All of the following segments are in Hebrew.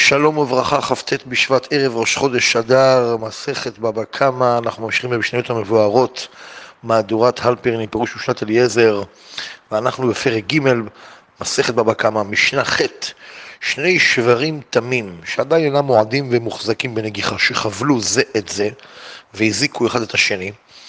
שלום וברכה, כ"ט בשבט ערב ראש חודש אדר, מסכת בבא קמא. אנחנו ממשיכים במשניות המבוארות, מהדורת הלפרין, פירוש משנת אליעזר, ואנחנו בפרק ג', מסכת בבא קמא, משנה ח'. שני שברים תמים שעדיין אינם מועדים ומוחזקים בנגיחה, שחבלו זה את זה והזיקו אחד את השני,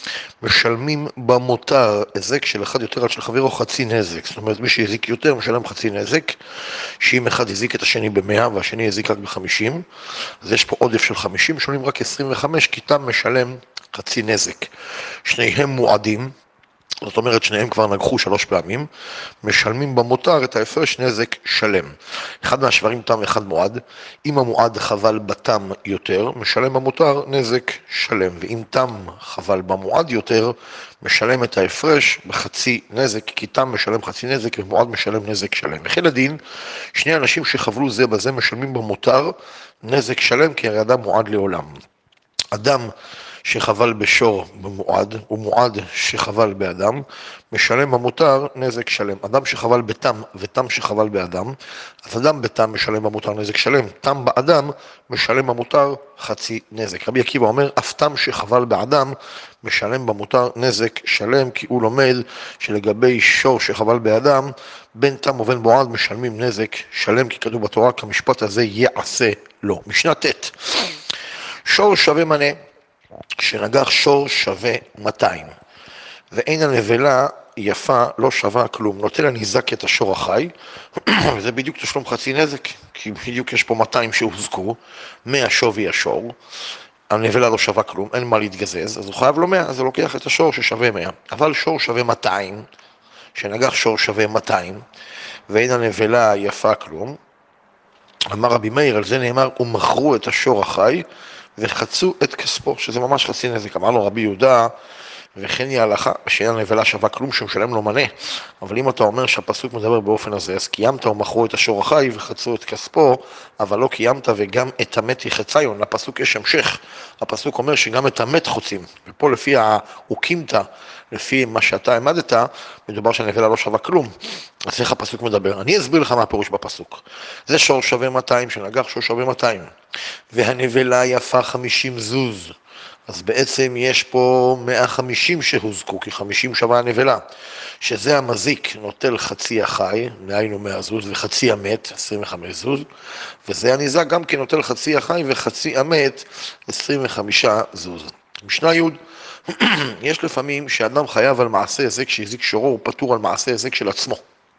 משלמים במותר הזק של אחד יותר על של חברו חצי נזק. זאת אומרת, מי שהזיק יותר משלם חצי נזק, שאם אחד הזיק את השני ב100 והשני הזיק רק ב50, אז יש פה עודף של 50, משלמים רק 25, כי תם משלם חצי נזק. שניהם מועדים, זאת אומרת שניהם כבר נגחו 3 פעמים, משלמים במותר את ההפרש נזק שלם. אחד מהשברים תם ואחד מועד. אם המועד חבל בתם יותר, משלם במותר נזק שלם, ואם תם חבל במועד יותר, משלם את ההפרש בחצי נזק, כי תם משלם חצי נזק ומועד משלם נזק שלם. וכן הדין, שני אנשים שחבלו זה בזה משלמים במותר נזק שלם, כי הרי אדם מועד לעולם. אדם שחבל בשור במועד, ומועד שחבל באדם, משלם במותר נזק שלם. אדם שחבל בתם ותם שחבל באדם, אז אדם בתם משלם במותר נזק שלם, תם באדם משלם במותר חצי נזק. רבי עקיבא אומר, אף תם שחבל באדם משלם במותר נזק שלם, כי הוא לומד שלגבי שור שחבל באדם, בין תם ובין מועד משלמים נזק שלם, כי כתוב בתורה, כמשפט הזה יעשה לו. משנה ט'. שור שווה מנה, שנגח שור שווה 200, ואין הנבלה יפה לא שווה כלום. נוטל הניזק את השור החי, וזה בדיוק תשלום חצי נזק, כי בדיוק יש פה 200 שהוזכו, 100 שווי השור, הנבלה לא שווה כלום, אין מה להתגזז, אז הוא חייב לו 100, אז הוא לוקח את השור ששווה 100. אבל שור שווה 200, שנגח שור שווה 200, ואין הנבלה יפה כלום, אמר רבי מאיר, על זה נאמר, ומכרו את השור החי, וחצו את כספו, שזה ממש חצי נזק. אמר לו רבי יהודה, וכן היא ההלכה, שאין הנבלה שווה כלום שמשלם לו מנה. אבל אם אתה אומר שהפסוק מדבר באופן הזה, אז קיימת ומכרו את השור החי וחצו את כספו, אבל לא קיימת וגם את המת יחציון. לפסוק יש המשך, הפסוק אומר שגם את המת חוצים, ופה לפי הוקימת, לפי מה שאתה עמדת, מדובר שהנבלה לא שווה כלום. אז איך הפסוק מדבר? אני אסביר לך מה הפירוש בפסוק. זה שור שווה 200, שנגח שור שווה 200, והנבלה יפה 50 זוז. אז בעצם יש פה 150 שהוזקו, כי 50 שווה הנבלה, שזה המזיק נוטל חצי החי, דהיינו 100 זוז, וחצי המת, 25 זוז, וזה הניזק גם כן נוטל חצי החי וחצי המת, 25 זוז. משנה י'. יש לפעמים שאדם חייב על מעשה הזק שהזיק שורו, הוא פטור על מעשה הזק של עצמו.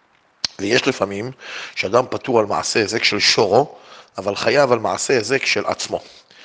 ויש לפעמים שאדם פטור על מעשה הזק של שורו, אבל חייב על מעשה הזק של עצמו.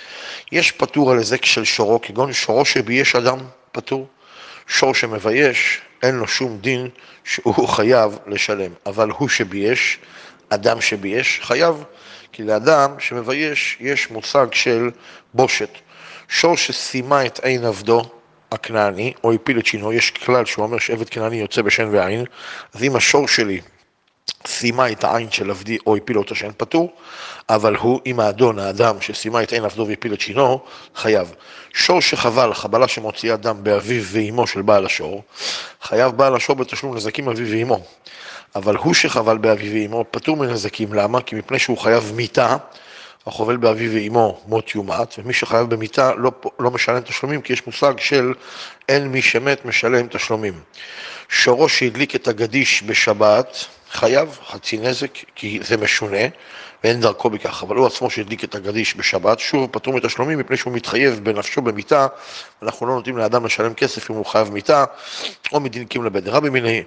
יש פטור על הזק של שורו, כגון שורו שבייש אדם פטור. שור שמבייש, אין לו שום דין שהוא חייב לשלם. אבל הוא שבייש, אדם שבייש, חייב. כי לאדם שמבייש יש מושג של בושת. שור שסיימה את עין עבדו, הכנעני, או הפיל את שינו, יש כלל שהוא אומר שעבד כנעני יוצא בשן ועין, אז אם השור שלי סיימה את העין של עבדי או הפיל אותו שן פטור, אבל הוא, אם האדון, האדם שסיימה את עין עבדו והפיל את שינו, חייב. שור שחבל, חבלה שמוציאה דם באביו ואימו של בעל השור, חייב בעל השור בתשלום נזקים אביו ואימו. אבל הוא שחבל באביו ואימו פטור מנזקים. למה? כי מפני שהוא חייב מיתה, החובל באביו ואימו מות יומת, ומי שחייב במיתה לא משלם תשלומים, כי יש מושג של אין מי שמת משלם תשלומים. שורו שהדליק את הגדיש בשבת, חייב חצי נזק, כי זה משונה, ואין דרכו בכך. אבל הוא עצמו שהדליק את הגדיש בשבת, שוב פטור מתשלומים, מפני שהוא מתחייב בנפשו במיתה, אנחנו לא נותנים לאדם לשלם כסף אם הוא חייב מיתה, או מדינקים לבית רבי מיני,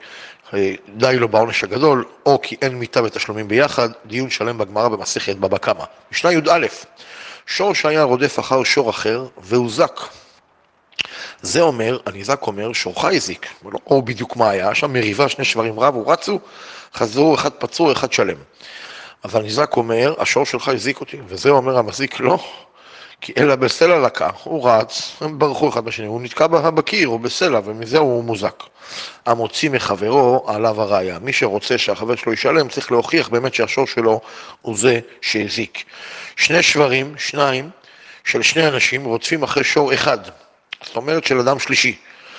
די לו בעונש הגדול, או כי אין מיתה ותשלומים ביחד. דיון שלם בגמרא במסכת בבא קמא. משנה י"א. שור שהיה רודף אחר שור אחר והוזק. זה אומר, הניזק אומר, שורך הזיק, או בדיוק מה היה, שם מריבה, שני שברים רבו, רצו, חזרו, אחד פצוע, אחד שלם. אבל הניזק אומר, השור שלך הזיק אותי, וזה אומר המזיק לא, כי אלא בסלע לקה, הוא רץ, הם ברחו אחד בשני, הוא נתקע בקיר, הוא בסלע, ומזה הוא מוזק. המוציא מחברו עליו הראיה. מי שרוצה שהחבר שלו ישלם, צריך להוכיח באמת שהשור שלו הוא זה שהזיק. שני שברים, שניים, של שני אנשים רודפים אחרי שור אחד. זאת אומרת של אדם שלישי.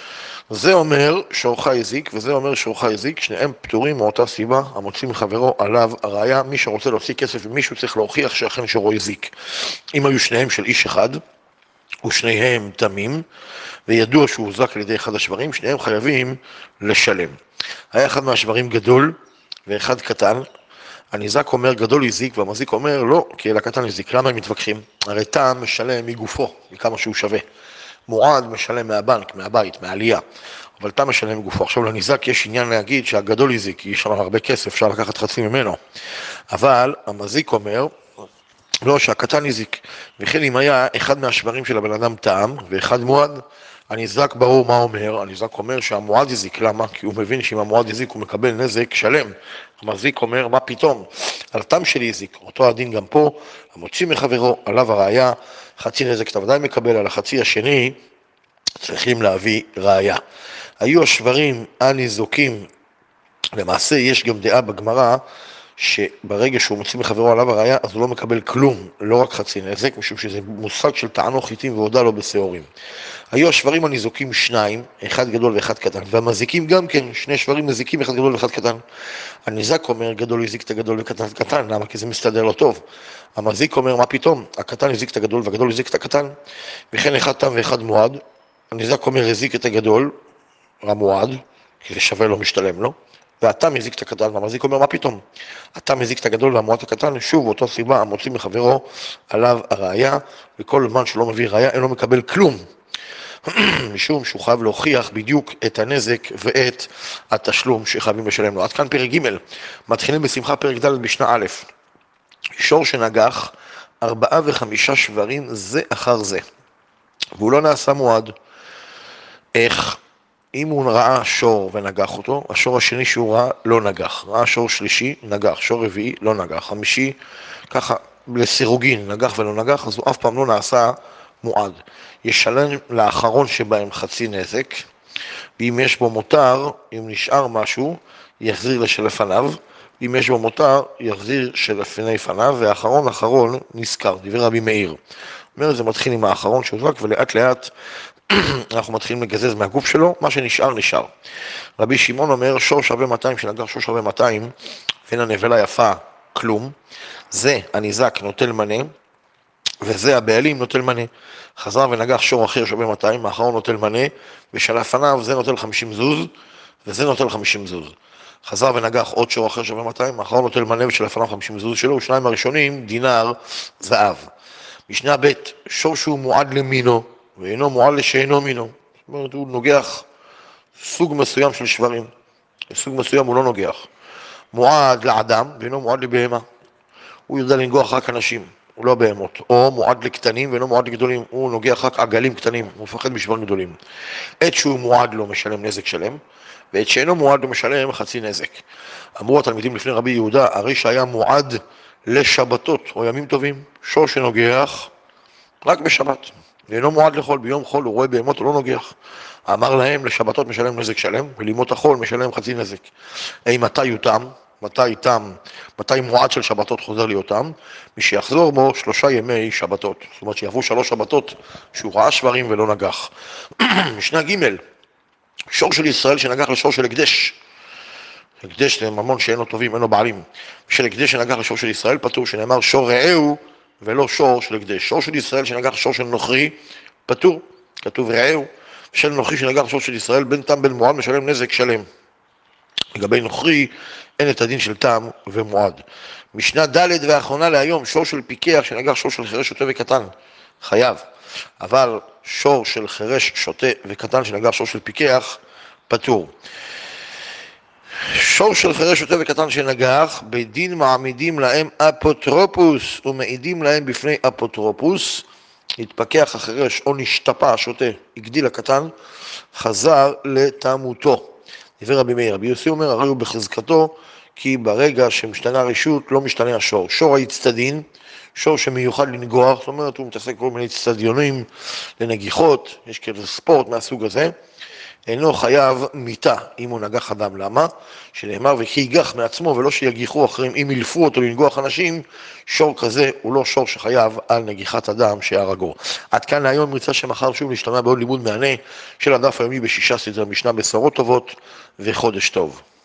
זה אומר שורך הזיק, וזה אומר שורך הזיק, שניהם פטורים מאותה סיבה, המוציא מחברו עליו הראיה, מי שרוצה להוציא כסף ממישהו צריך להוכיח שאכן שורו הזיק. אם היו שניהם של איש אחד, ושניהם תמים, וידוע שהוא הוזק על ידי אחד השברים, שניהם חייבים לשלם. היה אחד מהשברים גדול, ואחד קטן, הניזק אומר גדול הזיק, והמזיק אומר לא, כי אל הקטן הזיק. למה הם מתווכחים? הרי תם משלם מגופו, מכמה שהוא שווה. מועד משלם מהבנק, מהבית, מהעלייה, אבל תם משלם מגופו. עכשיו לניזק יש עניין להגיד שהגדול הזיק, כי יש שם הרבה כסף, אפשר לקחת חצי ממנו. אבל המזיק אומר, לא, שהקטן הזיק. וכן אם היה אחד מהשברים של הבן אדם טעם, ואחד מועד, הניזק ברור מה אומר, הניזק אומר שהמועד הזיק, למה? כי הוא מבין שאם המועד הזיק הוא מקבל נזק שלם. המזיק אומר, מה פתאום? על תם שלי הזיק, אותו הדין גם פה, המוציא מחברו, עליו הראיה, חצי נזק אתה ודאי מקבל, על החצי השני צריכים להביא ראיה. היו השברים הניזוקים, למעשה יש גם דעה בגמרא, שברגע שהוא מוציא מחברו עליו הראיה, אז הוא לא מקבל כלום, לא רק חצי נזק, משום שזה מושג של טענו חיטים והודה לו בשעורים. היו השברים הניזוקים שניים, אחד גדול ואחד קטן, והמזיקים גם כן, שני שברים מזיקים, אחד גדול ואחד קטן. הניזק אומר, גדול הזיק את הגדול וקטן את הקטן, למה? כי זה מסתדר לו טוב. המזיק אומר, מה פתאום? הקטן הזיק את הגדול והגדול הזיק את הקטן, וכן אחד תם ואחד מועד. הניזק אומר, הזיק את הגדול, המועד, כי זה שווה לו, משתלם לו. ואתה מזיק את הקטן, והמזיק אומר, מה פתאום? אתה מזיק את הגדול והמועט הקטן, שוב, אותו סיבה, המוציא מחברו עליו הראיה, וכל זמן שלא מביא ראיה, אינו מקבל כלום, משום שהוא חייב להוכיח בדיוק את הנזק ואת התשלום שחייבים לשלם לו. עד כאן פרק ג', מתחילים בשמחה פרק ד' בשנה א', שור שנגח 4 ו5 שברים זה אחר זה, והוא לא נעשה מועד. איך? אם הוא ראה שור ונגח אותו, השור השני שהוא ראה לא נגח, ראה שור שלישי, נגח, שור רביעי, לא נגח, חמישי, ככה לסירוגין, נגח ולא נגח, אז הוא אף פעם לא נעשה מועד. ישלם לאחרון שבהם חצי נזק, ואם יש בו מותר, אם נשאר משהו, יחזיר לשלפניו, אם יש בו מותר, יחזיר שלפני פניו, והאחרון אחרון נזכר, דברי רבי מאיר. אומר, זה מתחיל עם האחרון שהוזק, ולאט לאט אנחנו מתחילים לגזז מהגוף שלו, מה שנשאר נשאר. רבי שמעון אומר, שור שווה 200, שנגח שור שווה 200, ואין הנבלה יפה כלום, זה הניזק נוטל מנה, וזה הבעלים נוטל מנה. חזר ונגח שור אחר שווה 200, האחרון נוטל מנה, ושלפניו זה נוטל 50 זוז, וזה נוטל 50 זוז. חזר ונגח עוד שור אחר שווה 200, האחרון נוטל מנה ושלפניו 50 זוז שלו, ושניים הראשונים דינר זהב. משנה ב', שור שהוא מועד למינו, ואינו מועד לשאינו מינו. זאת אומרת, הוא נוגח סוג מסוים של שברים. סוג מסוים הוא לא נוגח. מועד לאדם, ואינו מועד לבהמה. הוא יודע לנגוח רק אנשים, הוא לא בהמות. או מועד לקטנים, ואינו מועד לגדולים. הוא נוגח רק עגלים קטנים, הוא מפחד משברים גדולים. עת שהוא מועד לו משלם נזק שלם, ועת שאינו מועד לו משלם חצי נזק. אמרו התלמידים לפני רבי יהודה, הרי שהיה מועד לשבתות, או ימים טובים, שור שנוגח רק בשבת. ואינו מועד לחול, ביום חול הוא רואה בהמות, הוא לא נוגח. אמר להם, לשבתות משלם נזק שלם, ולימות החול משלם חצי נזק. מתי יותם? מתי מועד של שבתות חוזר ליותם? מי שיחזור בו 3 ימי שבתות. זאת אומרת שיעברו 3 שבתות שהוא ראה שברים ולא נגח. משנה ג', שור של ישראל שנגח לשור של הקדש. הקדש זה ממון שאין לו טובים, אין לו בעלים. של הקדש שנגח לשור של ישראל פטור, שנאמר שור רעהו ולא שור של הקדש. שור של ישראל שנגח שור של נוכרי פטור, כתוב רעהו, של נוכרי שנגח שור של ישראל בין תם בין מועד משלם נזק שלם. לגבי נוכרי אין את הדין של תם ומועד. משנה ד' והאחרונה להיום, שור של פיקח שנגח שור של חירש שוטה וקטן, חייב. אבל שור של חירש שוטה וקטן שנגח שור של פיקח פטור. שור של חירש שוטה וקטן שנגח, בדין מעמידים להם אפוטרופוס ומעידים להם בפני אפוטרופוס. התפקח החירש או נשתפע השוטה, הגדיל הקטן, חזר לתמותו. דבר רבי מאיר, רבי יוסי אומר, הרי הוא בחזקתו, כי ברגע שמשתנה הרשות לא משתנה השור. שור האצטדין, שור שמיוחד לנגוח, זאת אומרת הוא מתעסק כל מיני אצטדיונים לנגיחות, יש כאלה ספורט מהסוג הזה. אינו חייב מיתה אם הוא נגח אדם. למה? שנאמר וכי ייגח מעצמו ולא שיגיחו אחרים אם ילפו אותו לנגוח אנשים, שור כזה הוא לא שור שחייב על נגיחת אדם שהרגו. עד כאן להיום, נרצה שמחר שוב נשתמע בעוד לימוד מהנה של הדף היומי בשישה סדרי משנה. בשורות טובות וחודש טוב.